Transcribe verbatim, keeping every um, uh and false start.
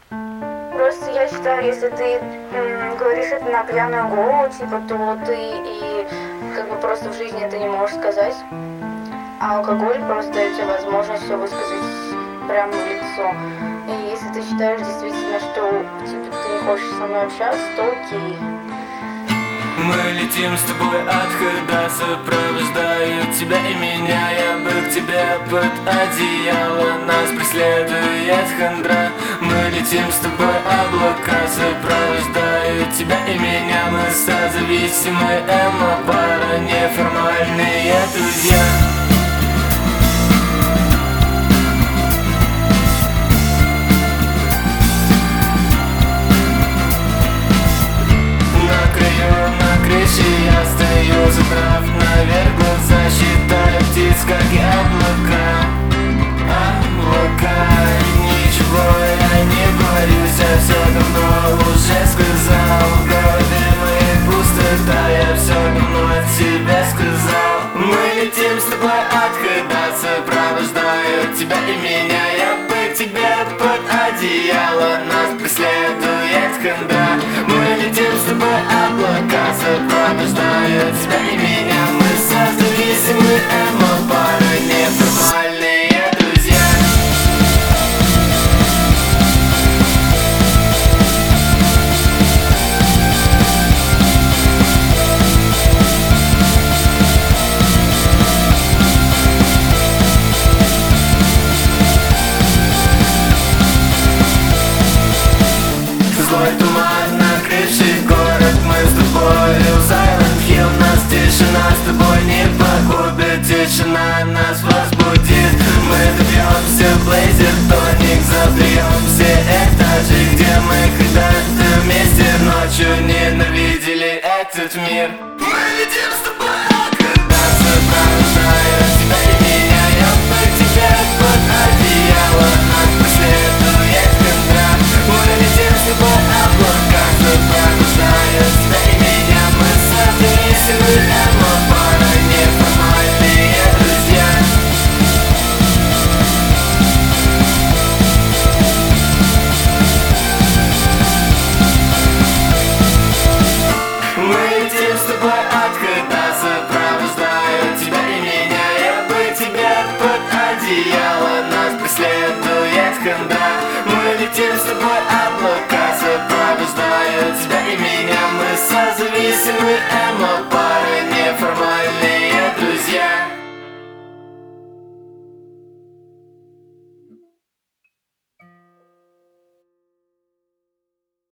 Просто я считаю, если ты м, говоришь это на пьяную голову, типа, то ты и как бы просто в жизни это не можешь сказать. А алкоголь просто дает тебе возможность все высказать прямо в лицо. И если ты считаешь действительно, что типа, ты не хочешь со мной общаться, то окей. Мы летим с тобой отхода, сопровождают тебя и меня. Я бы к тебе под одеяло, нас преследует хандра. Мы летим с тобой облака, сопровождают тебя и меня. Мы созависимые эмо-пара, неформальные друзья. Я стою, задрав наверх глаза, считаю птиц, как и облака. Облака, ничего я не боюсь, я все давно уже сказал. В голове моей пустота, я все давно тебе сказал. Мы летим с тобой отхода, сопровождают тебя и меня. Я бы к тебе под одеяло, нас преследует хандра. Мы летим с тобой облака, сопровождают тебя и меня. Мы созависимые эмо-пара, неформальные друзья. Злой туман, накрывший город, мы с тобою Silent Hill. Нас тишина с тобой не погубит, тишина нас возбудит. Мы добьемся Блейзер тоник, забьем все этажи, где мы когда-то вместе ночью ненавидели этот мир. Мы летим с тобой отхода, сопровождают тебя и меня. Я бы к тебе под одеяло, нас преследует хандра. Мы летим с тобой облака, сопровождают тебя и меня. Мы созависимые эмо-пара, неформальные друзья. Мы летим с тобой отхода, сопровождают тебя и меня. Я бы к тебе под одеяло, нас преследует хандра. Мы летим с тобой облака, сопровождают тебя и меня. Мы созависимые эмо-пара.